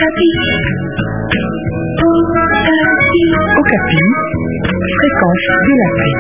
Okapi, fréquence de la paix.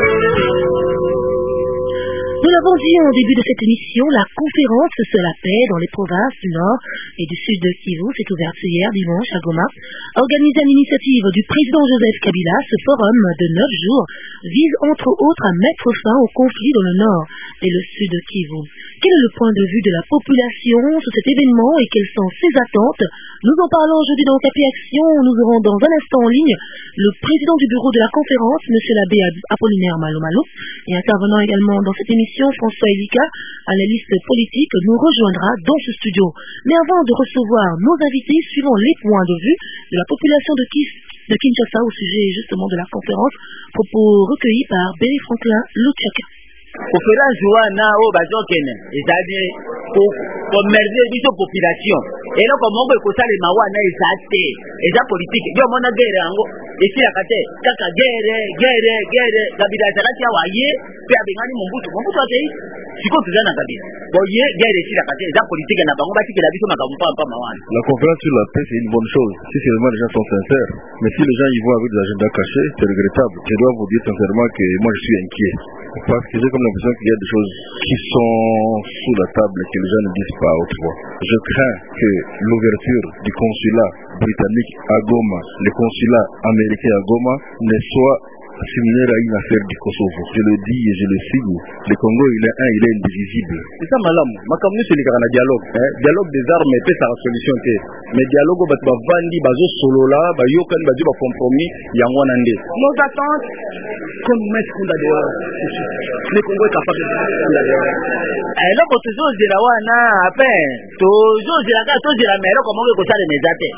Nous l'avons dit au début de cette émission, la conférence sur la paix dans les provinces du Nord et du Sud de Kivu s'est ouverte hier dimanche à Goma. Organisé à l'initiative du président Joseph Kabila, ce forum de 9 jours vise entre autres à mettre fin au conflit dans le Nord et le Sud de Kivu. Quel est le point de vue de la population sur cet événement et quelles sont ses attentes? Nous en parlons aujourd'hui dans Okapi Action. Nous aurons dans un instant en ligne le président du bureau de la conférence, M. l'abbé Apollinaire Malomalo, et intervenant également dans cette émission, François Elika, analyste politique, nous rejoindra dans ce studio. Mais avant de recevoir nos invités, suivons les points de vue de la population de Kinshasa au sujet justement de la conférence, propos recueillis par Béry Franklin Luchaka. Conférence wana o bazokene ezali komerze biso population elo komongo ekosala mawana ezate eza politique yo mona guerre yango esila kate kaka guerre kabila zakati ya waye pe abengani mumbutu atei siko tuzana kabila boye guerre esila kate eza politique na bango batikela biso makampa mawana. La conférence sur la paix c'est une bonne chose si seulement les gens sont sincères, mais si les gens y vont avec des agendas cachés c'est regrettable. Je dois vous dire sincèrement que moi je suis inquiet parce que j'ai comme l'impression qu'il y a des choses qui sont sous la table et que les gens ne disent pas à haute voix. Je crains que l'ouverture du consulat britannique à Goma, le consulat américain à Goma, ne soit similaire à une affaire du Kosovo. Je le dis et je le signe. Le Congo, il est indivisible. C'est ça, madame. Makamu, c'est le dialogue. Dialogue des armes, mais c'est la solution. Mais dialogue, bah vandi, bazo solo là, bah yokan, bah ba compromis, yangwanande. Nos attentes, comme mettre qu'on a dehors. Le Congo est capable de faire dehors. Alors, quand toujours je la wana, après, toujours je la mais alors comment on peut ça les mézate.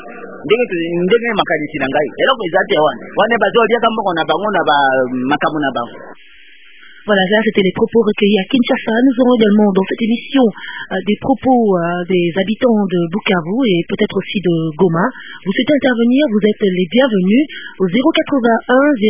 Ndenge makanisi na ngai. Alors que mézate wana bazo dia kamba kona bango na makamuna bango. Voilà, là c'était les propos recueillis à Kinshasa. Nous aurons également dans cette émission des propos des habitants de Bukavu et peut-être aussi de Goma. Vous souhaitez intervenir, vous êtes les bienvenus au 081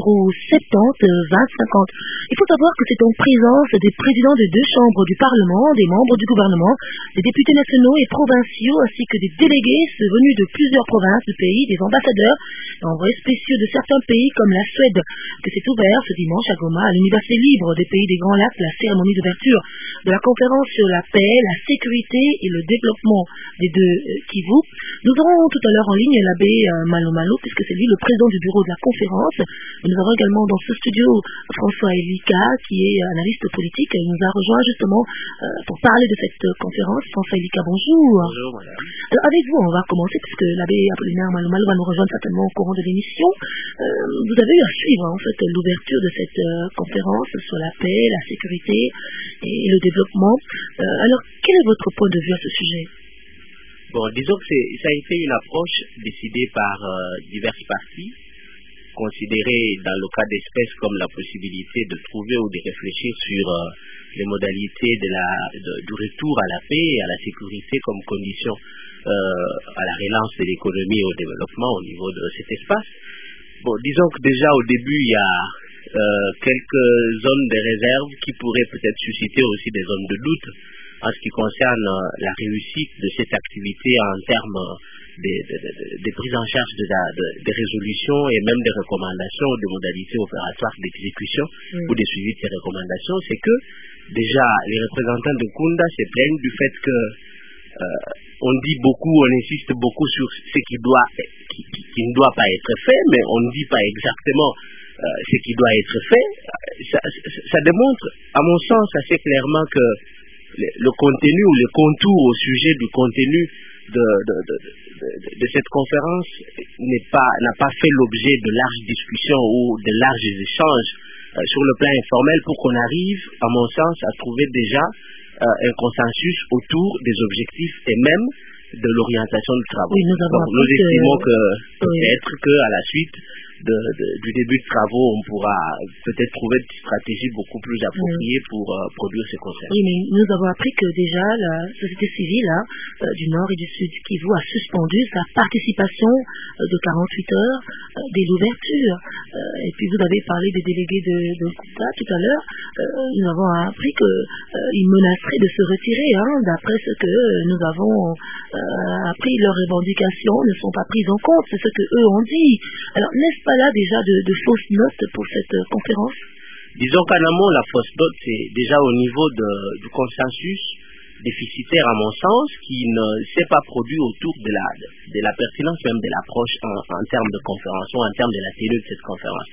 070 20 50. Il faut savoir que c'est en présence des présidents des deux chambres du Parlement, des membres du gouvernement, des députés nationaux et provinciaux ainsi que des délégués venus de plusieurs provinces du pays, des ambassadeurs et envoyés spéciaux de certains pays comme la Suède, que s'est ouvert ce dimanche à Goma à l'Université libre des pays des Grands Lacs, la cérémonie d'ouverture de la conférence sur la paix, la sécurité et le développement des deux Kivu. Nous aurons tout à l'heure en ligne l'abbé Malomalo, puisque c'est lui le président du bureau de la conférence. Nous aurons également dans ce studio François Elika, qui est analyste politique. Il nous a rejoint justement pour parler de cette conférence. François Elika, bonjour. Bonjour, madame. Alors avec vous, on va commencer, puisque l'abbé Apollinaire Malomalo va nous rejoindre certainement au courant de l'émission. Vous avez eu à suivre en fait l'ouverture de cette conférence sur la paix, la sécurité et le développement. Alors, quel est votre point de vue à ce sujet? Bon, disons que ça a été une approche décidée par diverses parties, considérée dans le cas d'espèce comme la possibilité de trouver ou de réfléchir sur les modalités du retour à la paix et à la sécurité comme condition à la relance de l'économie et au développement au niveau de cet espace. Bon, disons que déjà au début, il y a quelques zones de réserve qui pourraient peut-être susciter aussi des zones de doute en ce qui concerne la réussite de cette activité en termes de prise en charge des résolutions et même des recommandations ou des modalités opératoires d'exécution ou de suivi de ces recommandations. C'est que déjà les représentants de Kunda se plaignent du fait que on dit beaucoup, on insiste beaucoup sur ce qui ne doit pas être fait, mais on ne dit pas exactement ce qui doit être fait. Ça démontre, à mon sens, assez clairement que le contenu ou le contour au sujet du contenu de cette conférence n'a pas fait l'objet de larges discussions ou de larges échanges sur le plan informel pour qu'on arrive, à mon sens, à trouver déjà un consensus autour des objectifs et même de l'orientation du travail. Oui, nous estimons que peut-être qu'à la suite du début de travaux, on pourra peut-être trouver une stratégie beaucoup plus appropriée pour produire ces concerts. Oui, mais nous avons appris que déjà la société civile du Nord et du Sud Kivu a suspendu sa participation de 48 heures dès l'ouverture. Et puis vous avez parlé des délégués de Kouta tout à l'heure. Nous avons appris qu'ils menaceraient de se retirer. D'après ce que nous avons appris, leurs revendications ne sont pas prises en compte. C'est ce que eux ont dit. Alors, n'est-ce pas là déjà de fausses notes pour cette conférence? Disons qu'en amont, la fausse note, c'est déjà au niveau du consensus déficitaire, à mon sens, qui ne s'est pas produit autour de la pertinence même de l'approche en termes de conférence ou en termes de la tenue de cette conférence.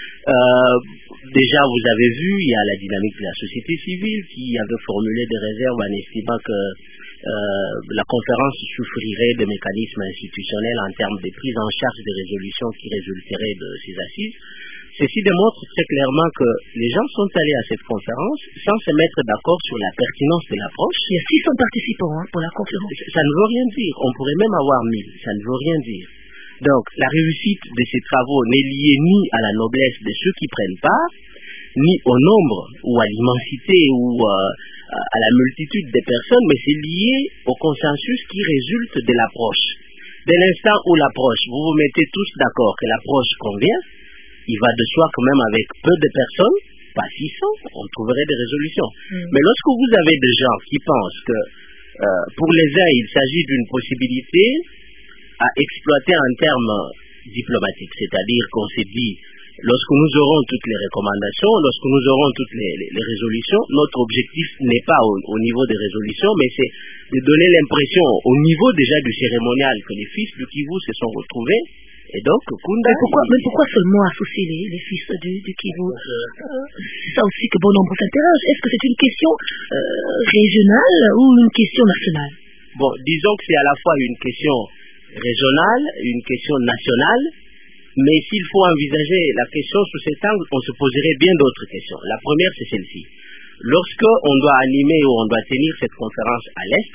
Déjà, vous avez vu, il y a la dynamique de la société civile qui avait formulé des réserves en estimant que la conférence souffrirait de mécanismes institutionnels en termes de prise en charge des résolutions qui résulteraient de ces assises. Ceci démontre très clairement que les gens sont allés à cette conférence sans se mettre d'accord sur la pertinence de l'approche. Il y a 600 participants pour la conférence. Ça ne veut rien dire. On pourrait même avoir 1000. Ça ne veut rien dire. Donc, la réussite de ces travaux n'est liée ni à la noblesse de ceux qui prennent part, ni au nombre ou à l'immensité ou à la multitude des personnes, mais c'est lié au consensus qui résulte de l'approche. Dès l'instant où l'approche, vous vous mettez tous d'accord que l'approche convient, il va de soi que même avec peu de personnes, pas 600, on trouverait des résolutions. Mais lorsque vous avez des gens qui pensent que pour les uns, il s'agit d'une possibilité à exploiter en termes diplomatiques, c'est-à-dire qu'on s'est dit, lorsque nous aurons toutes les recommandations, lorsque nous aurons toutes les résolutions, notre objectif n'est pas au niveau des résolutions, mais c'est de donner l'impression au niveau déjà du cérémonial que les fils du Kivu se sont retrouvés. Et donc, Kunda... Mais pourquoi seulement associer les fils du Kivu? C'est ça aussi que bon nombre s'interroge. Est-ce que c'est une question régionale ou une question nationale? Bon, disons que c'est à la fois une question régionale, une question nationale, mais s'il faut envisager la question sous cet angle, on se poserait bien d'autres questions. La première, c'est celle-ci. Lorsque on doit animer ou on doit tenir cette conférence à l'Est,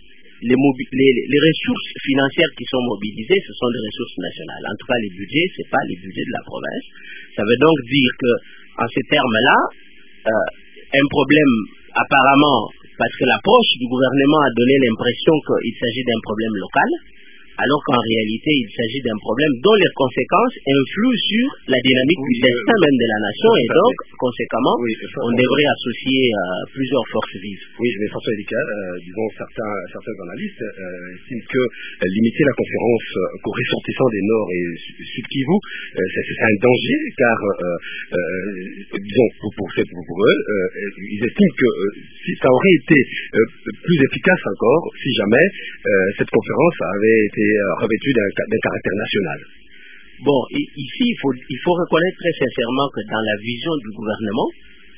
les ressources financières qui sont mobilisées, ce sont des ressources nationales. En tout cas, les budgets, ce n'est pas les budgets de la province. Ça veut donc dire que, en ces termes-là, un problème apparemment, parce que l'approche du gouvernement a donné l'impression qu'il s'agit d'un problème local, alors qu'en réalité, il s'agit d'un problème dont les conséquences influent sur la dynamique du destin même de la nation, et donc, conséquemment, on devrait associer plusieurs forces vives. Oui, mais François Elika, disons, certains analystes estiment que limiter la conférence aux ressortissants des Nord et Sud Kivu, c'est un danger, car, disons, pour eux, ils estiment que si ça aurait été plus efficace encore, si jamais cette conférence avait été revêtu d'un caractère national. Bon, ici, il faut reconnaître très sincèrement que dans la vision du gouvernement,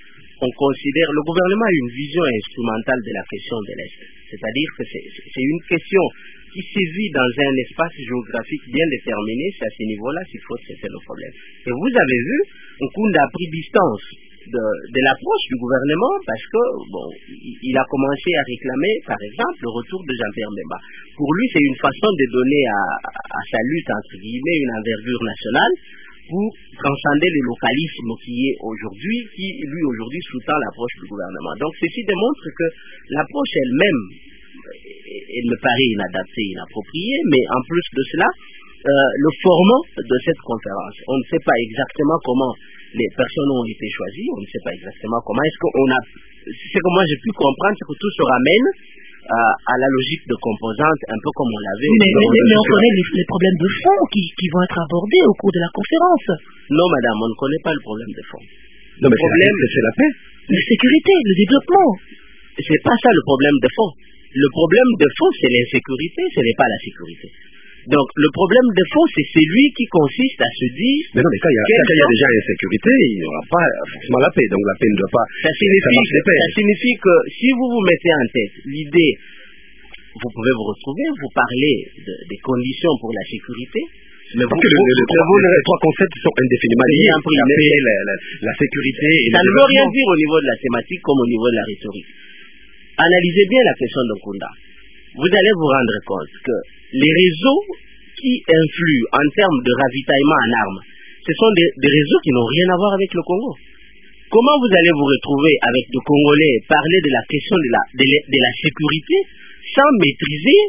le gouvernement a une vision instrumentale de la question de l'Est. C'est-à-dire que c'est une question qui saisit dans un espace géographique bien déterminé. C'est à ce niveau-là qu'il faut traiter le problème. Et vous avez vu, Nkunda a pris distance de l'approche du gouvernement parce que il a commencé à réclamer, par exemple, le retour de Jean-Pierre Bemba. Pour lui, c'est une façon de donner à sa lutte, entre guillemets, une envergure nationale pour transcender le localisme qui lui aujourd'hui sous-tend l'approche du gouvernement. Donc ceci démontre que l'approche elle-même, elle me paraît inadaptée, inappropriée, mais en plus de cela, le format de cette conférence, on ne sait pas exactement comment les personnes ont été choisies, on ne sait pas exactement comment. Ce que moi j'ai pu comprendre, c'est que tout se ramène à la logique de composantes, un peu comme on l'avait. Mais on connaît les problèmes de fond qui vont être abordés au cours de la conférence. Non, madame, on ne connaît pas le problème de fond. Non, mais c'est la paix. La sécurité, le développement. C'est pas ça le problème de fond. Le problème de fond, c'est l'insécurité, ce n'est pas la sécurité. Donc, le problème de fond, c'est celui qui consiste à se dire... Mais non, mais quand il y a déjà insécurité, il n'y aura pas forcément la paix. Donc, la paix ne doit pas... Ça signifie que si vous vous mettez en tête l'idée, vous pouvez vous retrouver, vous parlez des conditions pour la sécurité, mais les trois concepts sont indéfiniment liés. La paix, la sécurité... Et ça ne veut rien dire au niveau de la thématique comme au niveau de la rhétorique. Analysez bien la question de Nkunda. Vous allez vous rendre compte que les réseaux qui influent en termes de ravitaillement en armes, ce sont des réseaux qui n'ont rien à voir avec le Congo. Comment vous allez vous retrouver avec des Congolais parler de la question de la sécurité sans maîtriser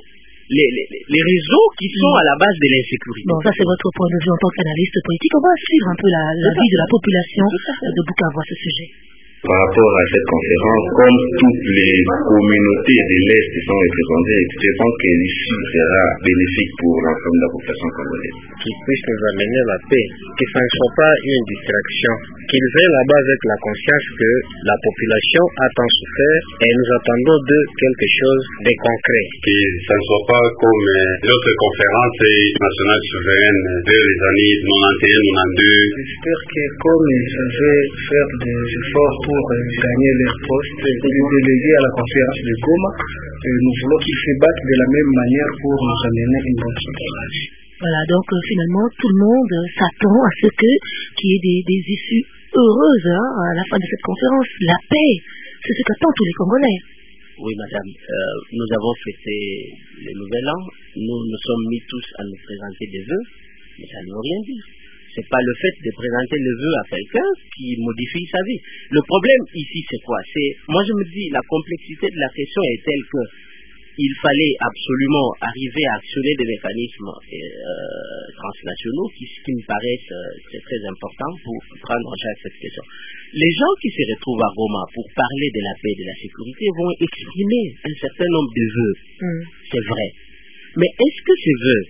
les réseaux qui sont à la base de l'insécurité? Bon, ça c'est votre point de vue en tant qu'analyste politique. On va suivre un peu la vie de la population de Bukavu à ce sujet. Par rapport à cette conférence, comme toutes les communautés de l'Est sont représentées, je pense que l'issue sera bénéfique pour l'ensemble de la population congolaise. Qui puisse nous amener la paix, que ça ne soit pas une distraction, qu'ils viennent là-bas avec la conscience que la population a tant souffert et nous attendons de quelque chose de concret. Que ça ne soit pas comme l'autre conférence nationale souveraine de les années 91-92. J'espère que comme ils savaient faire des efforts pour gagner leur poste et les délégués à la conférence de Goma, nous voulons qu'ils se battent de la même manière pour nous amener une bonne situation. Voilà, donc finalement tout le monde s'attend à ce qu'il y ait des issues heureuses à la fin de cette conférence. La paix, c'est ce qu'attendent tous les Congolais. Oui, madame, nous avons fêté le nouvel an, nous nous sommes mis tous à nous présenter des vœux, mais ça ne veut rien dire. C'est pas le fait de présenter le vœu à quelqu'un qui modifie sa vie. Le problème ici, c'est quoi? Moi je me dis, la complexité de la question est telle que il fallait absolument arriver à actionner des mécanismes transnationaux qui me paraissent très très importants pour prendre en charge cette question. Les gens qui se retrouvent à Goma pour parler de la paix et de la sécurité vont exprimer un certain nombre de vœux. C'est vrai. Mais est-ce que ces vœux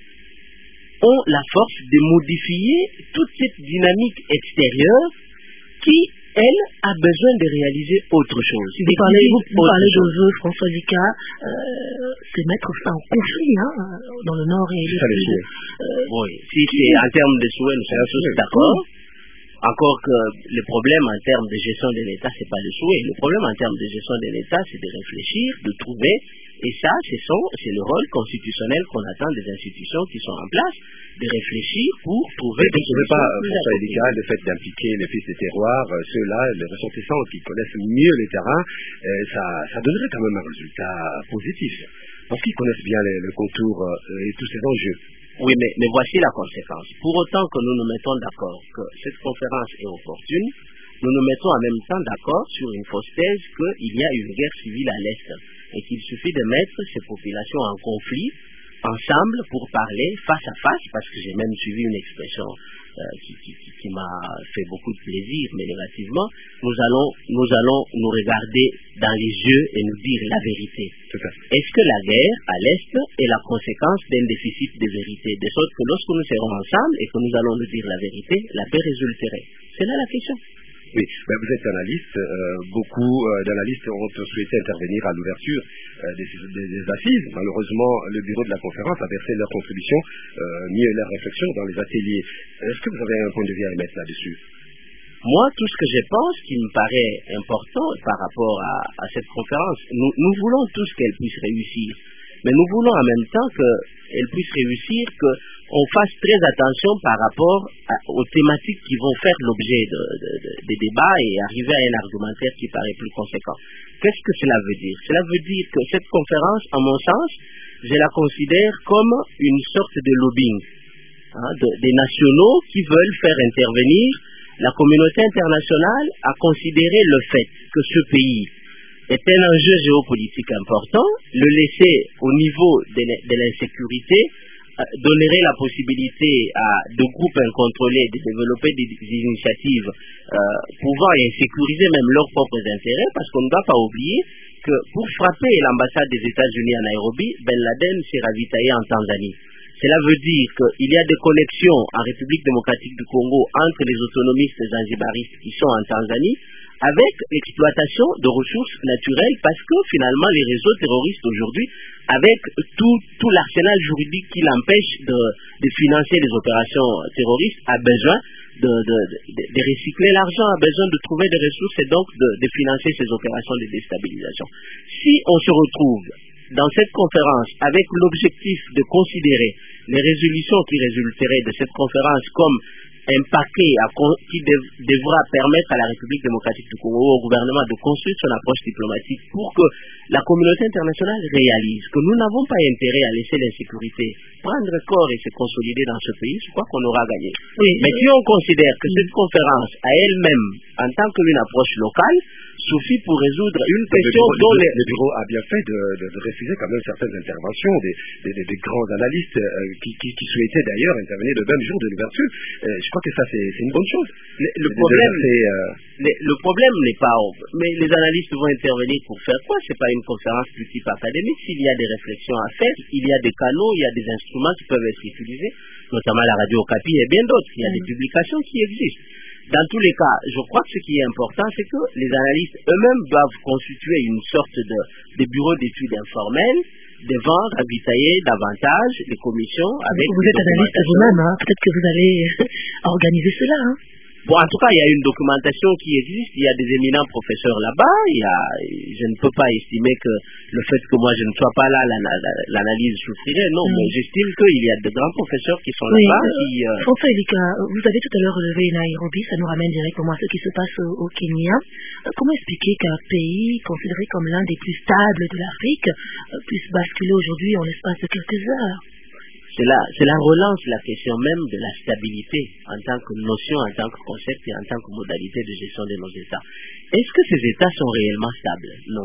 ont la force de modifier toute cette dynamique extérieure qui, elle, a besoin de réaliser autre chose? Vous parlez de vœux, François Lika, c'est mettre ça en conflit dans le nord et le sud. Oui, si c'est en termes de souhait, nous sommes tous d'accord. Encore que le problème en termes de gestion de l'État, c'est pas le souhait. Le problème en termes de gestion de l'État, c'est de réfléchir, de trouver. Et ça, c'est le rôle constitutionnel qu'on attend des institutions qui sont en place, de réfléchir pour trouver des solutions. Vous ne trouvez pas, François Elika, le fait d'impliquer les fils des terroirs, ceux-là, les ressortissants qui connaissent mieux les terrains, ça donnerait quand même un résultat positif. Parce qu'ils connaissent bien le contour et tous ces enjeux. Oui, mais voici la conséquence. Pour autant que nous nous mettons d'accord que cette conférence est opportune, nous nous mettons en même temps d'accord sur une fausse thèse qu'il y a une guerre civile à l'Est et qu'il suffit de mettre ces populations en conflit ensemble pour parler face à face, parce que j'ai même suivi une expression qui m'a fait beaucoup de plaisir, mais négativement. Nous allons nous regarder dans les yeux et nous dire la vérité. Est-ce que la guerre à l'Est est la conséquence d'un déficit de vérité, de sorte que lorsque nous serons ensemble et que nous allons nous dire la vérité, la paix résulterait? C'est là la question. Oui, vous êtes analyste. Beaucoup d'analystes ont souhaité intervenir à l'ouverture des assises. Malheureusement, le bureau de la conférence a versé leur contribution, mis leur réflexion dans les ateliers. Est-ce que vous avez un point de vue à émettre là-dessus? Moi, tout ce que je pense qui me paraît important par rapport à cette conférence, nous voulons tous qu'elle puisse réussir. Mais nous voulons en même temps qu'elle puisse réussir, qu'on fasse très attention par rapport aux thématiques qui vont faire l'objet des débats et arriver à un argumentaire qui paraît plus conséquent. Qu'est-ce que cela veut dire? Cela veut dire que cette conférence, à mon sens, je la considère comme une sorte de lobbying des nationaux qui veulent faire intervenir la communauté internationale à considérer le fait que ce pays est un enjeu géopolitique important. Le laisser au niveau de l'insécurité donnerait la possibilité à de groupes incontrôlés de développer des initiatives pouvant insécuriser même leurs propres intérêts, parce qu'on ne doit pas oublier que pour frapper l'ambassade des États-Unis à Nairobi, Ben Laden s'est ravitaillé en Tanzanie. Cela veut dire qu'il y a des connexions en République démocratique du Congo entre les autonomistes zanzibaristes qui sont en Tanzanie avec l'exploitation de ressources naturelles, parce que finalement les réseaux terroristes aujourd'hui, avec tout l'arsenal juridique qui l'empêche de financer les opérations terroristes, a besoin de recycler l'argent, a besoin de trouver des ressources et donc de financer ces opérations de déstabilisation. Si on se retrouve dans cette conférence avec l'objectif de considérer les résolutions qui résulteraient de cette conférence comme un paquet qui devra permettre à la République démocratique du Congo, au gouvernement, de construire son approche diplomatique pour que la communauté internationale réalise que nous n'avons pas intérêt à laisser l'insécurité prendre corps et se consolider dans ce pays. Je crois qu'on aura gagné. Oui. Mais si on considère que cette conférence à elle-même, en tant qu'une approche locale, suffit pour résoudre une question dont le bureau a bien fait de refuser quand même certaines interventions des grands analystes qui souhaitaient d'ailleurs intervenir le même jour de l'ouverture. Je crois que ça c'est une bonne chose. Le problème n'est pas... Mais les analystes vont intervenir pour faire quoi? C'est pas une conférence du type académique. S'il y a des réflexions à faire, il y a des canaux, il y a des instruments qui peuvent être utilisés, notamment la radio Okapi et bien d'autres. Il y a des publications qui existent. Dans tous les cas, je crois que ce qui est important, c'est que les analystes eux-mêmes doivent constituer une sorte de bureau d'études informels devant ravitailler davantage les commissions avec... Vous êtes analyste à vous-même, hein? Peut-être que vous allez organiser cela. Hein? Bon, en tout cas, il y a une documentation qui existe, il y a des éminents professeurs là-bas, je ne peux pas estimer que le fait que moi je ne sois pas là, l'analyse souffrirait, non, mais j'estime qu'il y a de grands professeurs qui sont là-bas. François Elika, vous avez tout à l'heure relevé Nairobi, ça nous ramène directement à ce qui se passe au Kenya. Comment expliquer qu'un pays considéré comme l'un des plus stables de l'Afrique puisse basculer aujourd'hui en l'espace de quelques heures? Cela relance la question même de la stabilité en tant que notion, en tant que concept et en tant que modalité de gestion de nos États. Est-ce que ces États sont réellement stables? Non.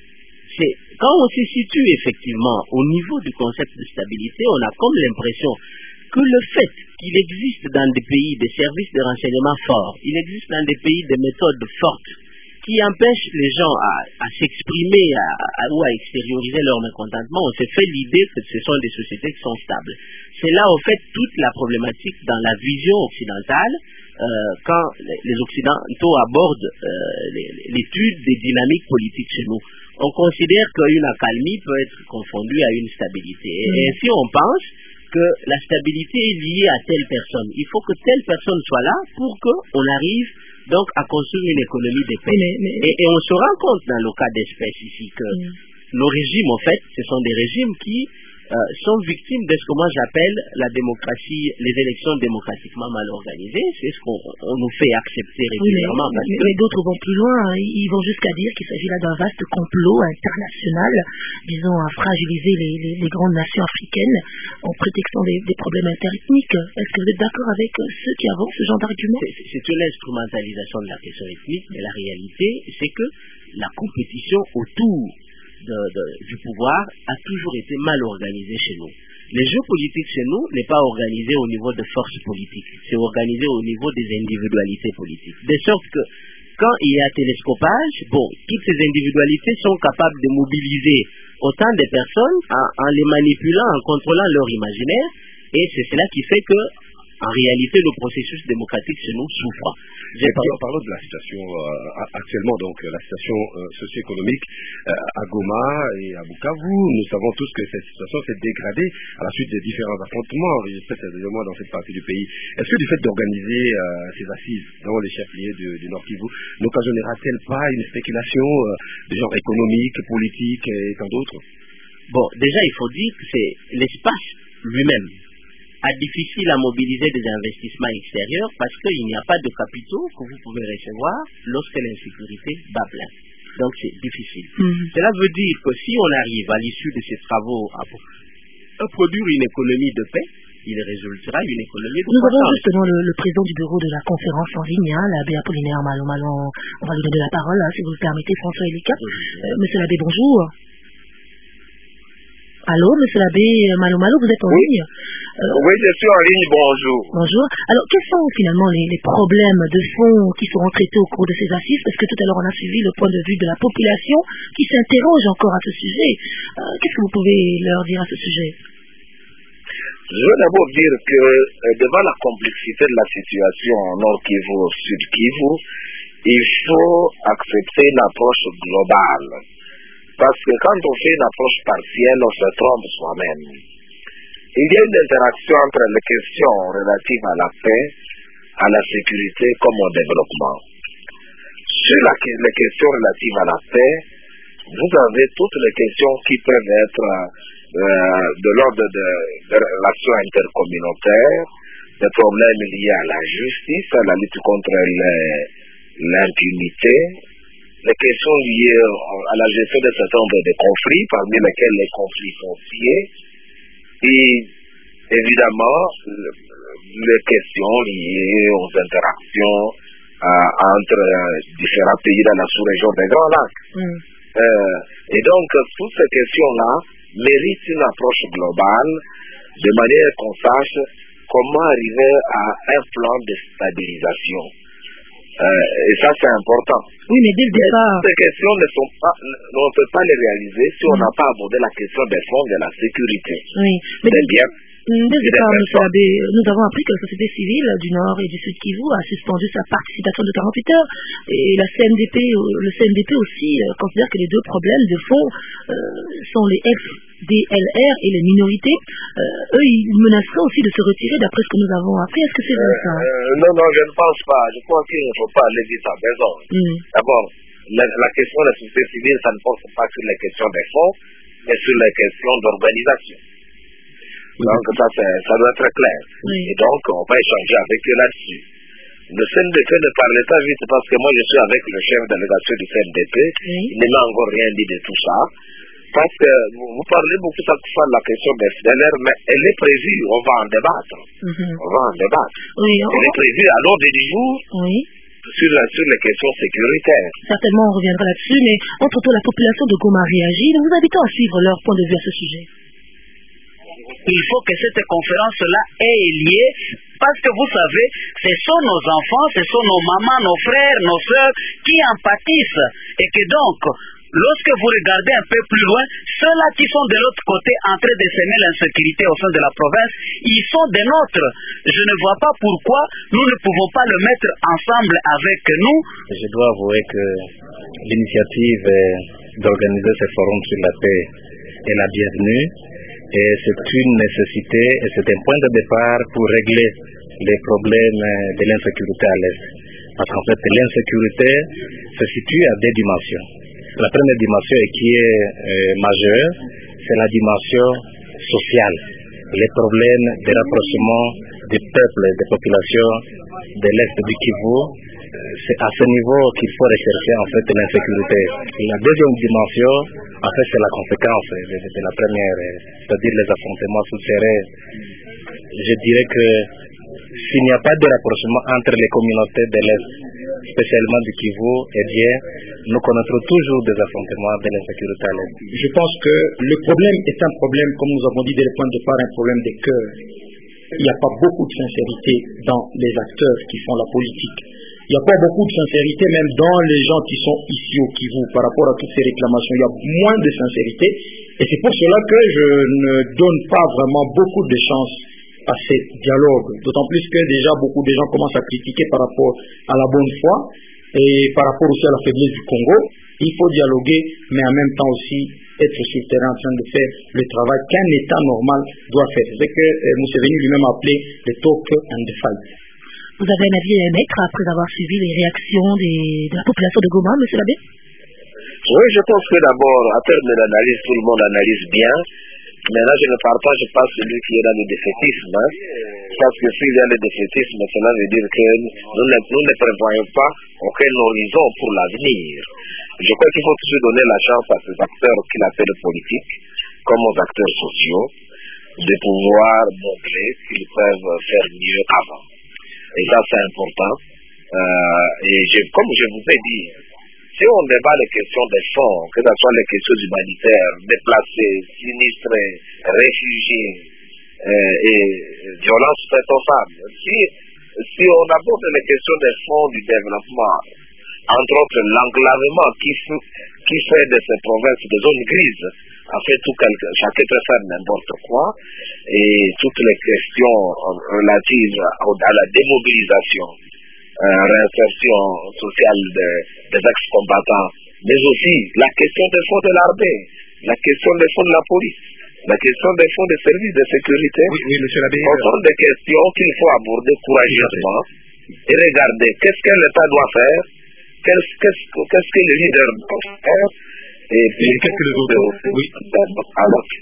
Quand on se situe effectivement au niveau du concept de stabilité, on a comme l'impression que le fait qu'il existe dans des pays des services de renseignement forts, il existe dans des pays des méthodes fortes, qui empêchent les gens à s'exprimer ou à extérioriser leur mécontentement, on s'est fait l'idée que ce sont des sociétés qui sont stables. C'est là, au fait, toute la problématique dans la vision occidentale, quand les Occidentaux abordent l'étude des dynamiques politiques chez nous. On considère qu'une accalmie peut être confondue à une stabilité. Et ainsi, on pense que la stabilité est liée à telle personne. Il faut que telle personne soit là pour qu'on arrive donc à construire une économie de paix. Et on se rend compte dans le cas d'espèce ici que nos régimes, en fait, ce sont des régimes qui sont victimes de ce que moi j'appelle la démocratie, les élections démocratiquement mal organisées. C'est ce qu'on nous fait accepter régulièrement. Mais d'autres vont plus loin. Ils vont jusqu'à dire qu'il s'agit là d'un vaste complot international, disons, à fragiliser les grandes nations africaines en prétextant des problèmes interethniques. Est-ce que vous êtes d'accord avec ceux qui avancent ce genre d'argument? C'est une instrumentalisation de la question ethnique, mais la réalité, c'est que la compétition autour du pouvoir a toujours été mal organisé chez nous. Les jeux politiques chez nous n'est pas organisé au niveau de forces politiques, c'est organisé au niveau des individualités politiques. De sorte que quand il y a télescopage, toutes ces individualités sont capables de mobiliser autant de personnes en les manipulant, en contrôlant leur imaginaire, et c'est cela qui fait que en réalité, le processus démocratique chez nous souffre. Parlons de la situation actuellement, donc la situation socio-économique à Goma et à Bukavu. Nous savons tous que cette situation s'est dégradée à la suite des différents affrontements, moins dans cette partie du pays. Est-ce que du fait d'organiser ces assises dans les chefs-lieux du Nord Kivu n'occasionnera-t-elle pas une spéculation de genre économique, politique et tant d'autres? Bon, déjà, il faut dire que c'est l'espace lui-même difficile à mobiliser des investissements extérieurs parce qu'il n'y a pas de capitaux que vous pouvez recevoir lorsque l'insécurité bat plein. Donc c'est difficile. Cela veut dire que si on arrive à l'issue de ces travaux à produire une économie de paix, il résultera une économie de croissance. Nous avons justement le président du bureau de la conférence en ligne, l'abbé Apollinaire Malo. On va lui donner la parole, si vous le permettez, François Elika. Monsieur l'abbé, bonjour. Allô, monsieur l'abbé Malo, vous êtes en ligne? Oui, je suis en ligne, bonjour. Bonjour. Alors, quels sont finalement les problèmes de fond qui seront traités au cours de ces assises? Parce que tout à l'heure, on a suivi le point de vue de la population qui s'interroge encore à ce sujet. Qu'est-ce que vous pouvez leur dire à ce sujet? Je veux d'abord dire que devant la complexité de la situation au Nord Kivu, au Sud Kivu, il faut accepter une approche globale. Parce que quand on fait une approche partielle, on se trompe soi-même. Il y a une interaction entre les questions relatives à la paix, à la sécurité comme au développement. Sur les questions relatives à la paix, vous avez toutes les questions qui peuvent être de l'ordre de relations intercommunautaires, des problèmes liés à la justice, à la lutte contre l'impunité, les questions liées à la gestion d'un certain nombre de conflits, parmi lesquels les conflits fonciers, et évidemment les questions liées aux interactions entre différents pays dans la sous-région des Grands Lacs. Et donc, toutes ces questions-là méritent une approche globale, de manière qu'on sache comment arriver à un plan de stabilisation. Et ça, c'est important. Oui, mais dès le départ... Ces questions on ne peut pas les réaliser si on n'a pas abordé la question des fonds de la sécurité. Oui, mais c'est bien. Dès le départ, M. Abbé, nous avons appris que la société civile du Nord et du Sud Kivu a suspendu sa participation de 48 heures. Et la CNDP, le CNDP aussi considère que les deux problèmes de fond sont les FDLR et les minorités. Eux, ils menaceraient aussi de se retirer d'après ce que nous avons appris. Est-ce que c'est vrai ça? Non, je ne pense pas. Je crois qu'il ne faut pas aller vite à raison. D'abord, la question de la société civile, ça ne porte pas sur les questions des fonds, mais sur les questions d'organisation. Donc ça doit être clair. Et donc on va échanger avec eux là-dessus. Le CNDP ne parlait pas vite parce que moi je suis avec le chef de délégation du CNDP. Il ne m'a encore rien dit de tout ça. Parce que vous parlez beaucoup chaque fois de la question des FDLR, mais elle est prévue, on va en débattre. On va en débattre. Elle est prévue à l'ordre du jour. Sur les questions sécuritaires. Certainement, on reviendra là-dessus, mais entre-temps, la population de Goma réagit. Nous vous invitons à suivre leur point de vue à ce sujet. Il faut que cette conférence-là ait lieu parce que vous savez, ce sont nos enfants, ce sont nos mamans, nos frères, nos soeurs qui en pâtissent. Et que donc, lorsque vous regardez un peu plus loin, ceux-là qui sont de l'autre côté en train de semer l'insécurité au sein de la province, ils sont des nôtres. Je ne vois pas pourquoi nous ne pouvons pas le mettre ensemble avec nous. Je dois avouer que l'initiative d'organiser ce forum sur la paix est la bienvenue. Et c'est une nécessité et c'est un point de départ pour régler les problèmes de l'insécurité à l'Est. Parce qu'en fait, l'insécurité se situe à deux dimensions. La première dimension qui est majeure, c'est la dimension sociale. Les problèmes de rapprochement des peuples et des populations de l'Est du Kivu, c'est à ce niveau qu'il faut rechercher en fait l'insécurité. La deuxième dimension, en fait, c'est la conséquence de la première, c'est-à-dire les affrontements souterrains. Je dirais que s'il n'y a pas de rapprochement entre les communautés de l'Est, spécialement du Kivu, eh bien, nous connaîtrons toujours des affrontements de l'insécurité à l'Est. Je pense que le problème est un problème, comme nous avons dit dès le point de départ, un problème de cœur. Il n'y a pas beaucoup de sincérité dans les acteurs qui font la politique. Il n'y a pas beaucoup de sincérité même dans les gens qui sont ici au Kivu par rapport à toutes ces réclamations. Il y a moins de sincérité et c'est pour cela que je ne donne pas vraiment beaucoup de chance à ces dialogues. D'autant plus que déjà beaucoup de gens commencent à critiquer par rapport à la bonne foi et par rapport aussi à la faiblesse du Congo. Il faut dialoguer mais en même temps aussi être sur le terrain en train de faire le travail qu'un État normal doit faire. C'est ce que Museveni lui-même a appelé le talk and the fight. Vous avez un avis à émettre après avoir suivi les réactions de la population de Goma, M. Abbé? Oui, je pense que d'abord, à terme de l'analyse, tout le monde analyse bien. Maintenant, je ne partage pas celui qui est dans le défaitisme. Parce que s'il y a le défaitisme, cela veut dire que nous ne prévoyons pas aucun horizon pour l'avenir. Je crois qu'il faut toujours donner la chance à ces acteurs qu'il appelle politiques, comme aux acteurs sociaux, de pouvoir montrer qu'ils peuvent faire mieux qu'avant. Et ça, c'est important. Comme je vous ai dit, si on débat les questions des fonds, que ce soit les questions humanitaires, déplacés, sinistrés, réfugiés et violences faites aux femmes, si on aborde les questions des fonds du développement, entre autres l'enclavement qui fait de ces provinces des zones grises, en fait chacun peut faire n'importe quoi, et toutes les questions relatives à la démobilisation, réinsertion sociale des ex-combattants, mais aussi la question des fonds de l'armée, la question des fonds de la police, la question des fonds des services de sécurité. Oui, monsieur l'abbé. Ce sont des questions qu'il faut aborder courageusement et regarder qu'est-ce que l'État doit faire, qu'est-ce que le leader doit faire, et puis qu'est-ce que les autres. Oui.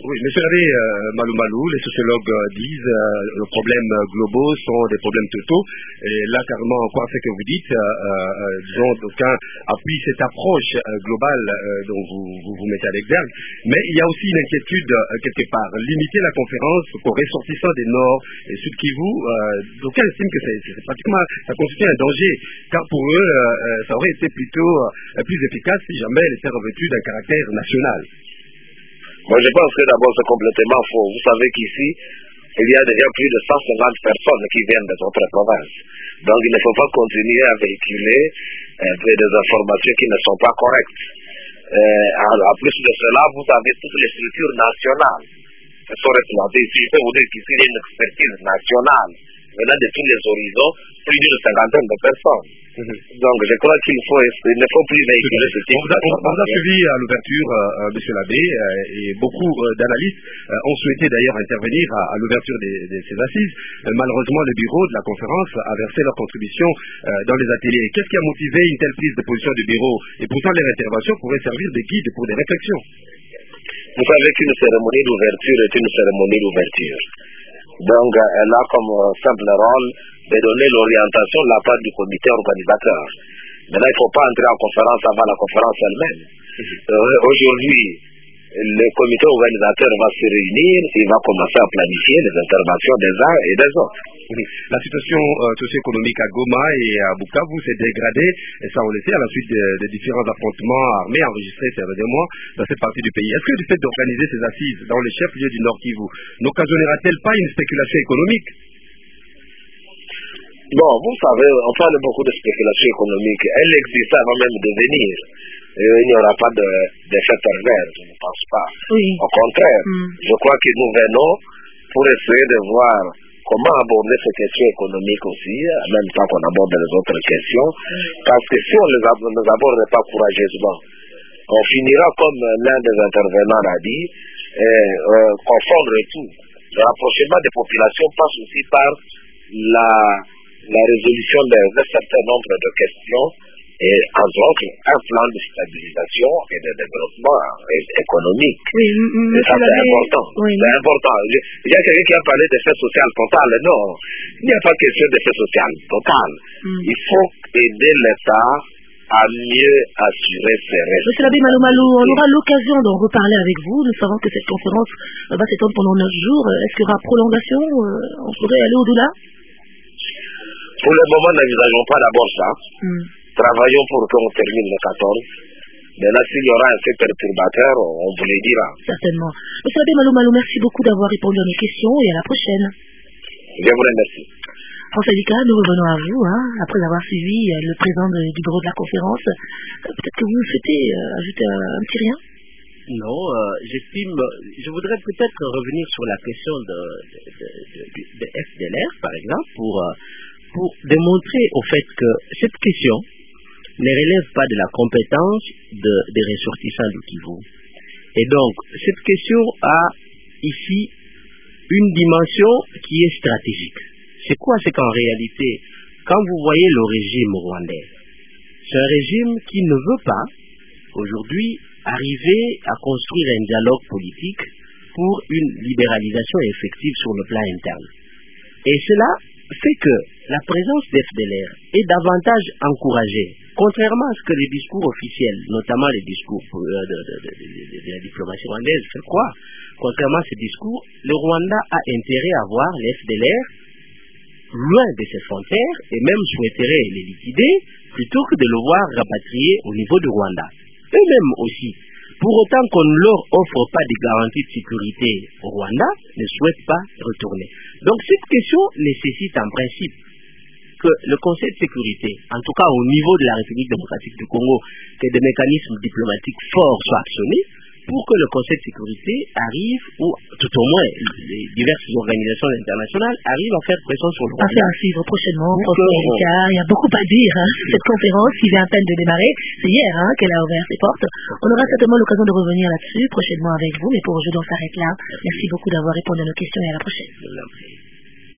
Oui, monsieur l'abbé Malou, les sociologues disent les problèmes globaux sont des problèmes totaux. Et là, carrément, encore ce que vous dites, disons, d'aucuns appuient cette approche globale dont vous mettez à l'exergue. Mais il y a aussi une inquiétude quelque part. Limiter la conférence aux ressortissants des Nord et Sud Kivu, d'aucuns estiment que c'est pratiquement, ça constitue un danger. Car pour eux, ça aurait été plutôt plus efficace si jamais elle était revêtue d'un caractère national. Moi, je pense que d'abord, c'est complètement faux. Vous savez qu'ici, il y a déjà plus de 150 personnes qui viennent des autres provinces. Donc, il ne faut pas continuer à véhiculer des informations qui ne sont pas correctes. En plus de cela, vous avez toutes les structures nationales qui sont représentées ici. Je peux vous dire qu'ici, il y a une expertise nationale venant de tous les horizons, plus d'une cinquantaine de personnes. Donc, je crois qu'il ne faut plus véhiculer ce type d'information. On vous a suivi à l'ouverture, monsieur l'abbé, et beaucoup d'analystes ont souhaité d'ailleurs intervenir à l'ouverture de ces assises. Malheureusement, le bureau de la conférence a versé leur contribution dans les ateliers. Qu'est-ce qui a motivé une telle prise de position du bureau? Et pourtant, leur intervention pourrait servir de guide pour des réflexions. Vous savez qu'une cérémonie d'ouverture est une cérémonie d'ouverture. Donc, elle a comme simple rôle de donner l'orientation de la part du comité organisateur. Maintenant, il ne faut pas entrer en conférence avant la conférence elle-même. Aujourd'hui, le comité organisateur va se réunir, il va commencer à planifier les interventions des uns et des autres. La situation socio-économique à Goma et à Bukavu s'est dégradée, et ça on le sait, à la suite des différents affrontements armés enregistrés ces derniers mois dans cette partie du pays. Est-ce que du fait d'organiser ces assises dans les chefs-lieux du Nord Kivu n'occasionnera-t-elle pas une spéculation économique? Bon, vous savez, on parle beaucoup de spéculation économique. Elle existe avant même de venir. Il n'y aura pas d'effet pervers, je ne pense pas. Oui. Au contraire, je crois que nous venons pour essayer de voir comment aborder ces questions économiques aussi, en même temps qu'on aborde les autres questions. Parce que si on ne les aborde pas courageusement, on finira comme l'un des intervenants l'a dit, confondre tout. Le rapprochement des populations passe aussi par la résolution d'un certain nombre de questions et entre autres un plan de stabilisation et de développement économique. Oui, et ça c'est important. Oui. C'est important. Il y a quelqu'un qui a parlé d'effet social total. Non, il n'y a pas question d'effet social total. Il faut aider l'État à mieux assurer ses restes. Monsieur l'abbé Malou, on aura l'occasion d'en reparler avec vous. Nous savons que cette conférence va s'étendre pendant 9 jours. Est-ce qu'il y aura prolongation? On pourrait aller au-delà? Pour le moment, n'envisageons pas d'abord ça. Travaillons pour qu'on termine le 14. Maintenant, s'il y aura un fait perturbateur, on vous le dira. Certainement. Monsieur l'abbé Malou, merci beaucoup d'avoir répondu à mes questions et à la prochaine. Je vous remercie. François Dika, nous revenons à vous, après avoir suivi le président du bureau de la conférence. Peut-être que vous souhaitez ajouter un petit rien? Non, j'estime, je voudrais peut-être revenir sur la question de FDLR, par exemple, pour démontrer au fait que cette question ne relève pas de la compétence des ressortissants du Kivu. Et donc, cette question a ici une dimension qui est stratégique. C'est quoi? C'est qu'en réalité, quand vous voyez le régime rwandais, c'est un régime qui ne veut pas, aujourd'hui, arriver à construire un dialogue politique pour une libéralisation effective sur le plan interne. Et cela fait que la présence d'FDLR est davantage encouragée, contrairement à ce que les discours officiels, notamment les discours de la diplomatie rwandaise, fait croire. Contrairement à ces discours, le Rwanda a intérêt à voir les FDLR loin de ses frontières et même souhaiterait les liquider plutôt que de le voir rapatrié au niveau du Rwanda. Eux-mêmes aussi, pour autant qu'on ne leur offre pas des garanties de sécurité au Rwanda, ne souhaitent pas retourner. Donc cette question nécessite en principe que le Conseil de sécurité, en tout cas au niveau de la République démocratique du Congo, que des mécanismes diplomatiques forts soient actionnés pour que le Conseil de sécurité arrive, ou tout au moins les diverses organisations internationales arrivent à faire pression sur le Rwanda. Affaire à suivre prochainement. Il y a beaucoup à dire. Cette conférence qui vient à peine de démarrer, c'est hier qu'elle a ouvert ses portes. On aura certainement l'occasion de revenir là-dessus prochainement avec vous, mais pour aujourd'hui on s'arrête là. Merci beaucoup d'avoir répondu à nos questions et à la prochaine.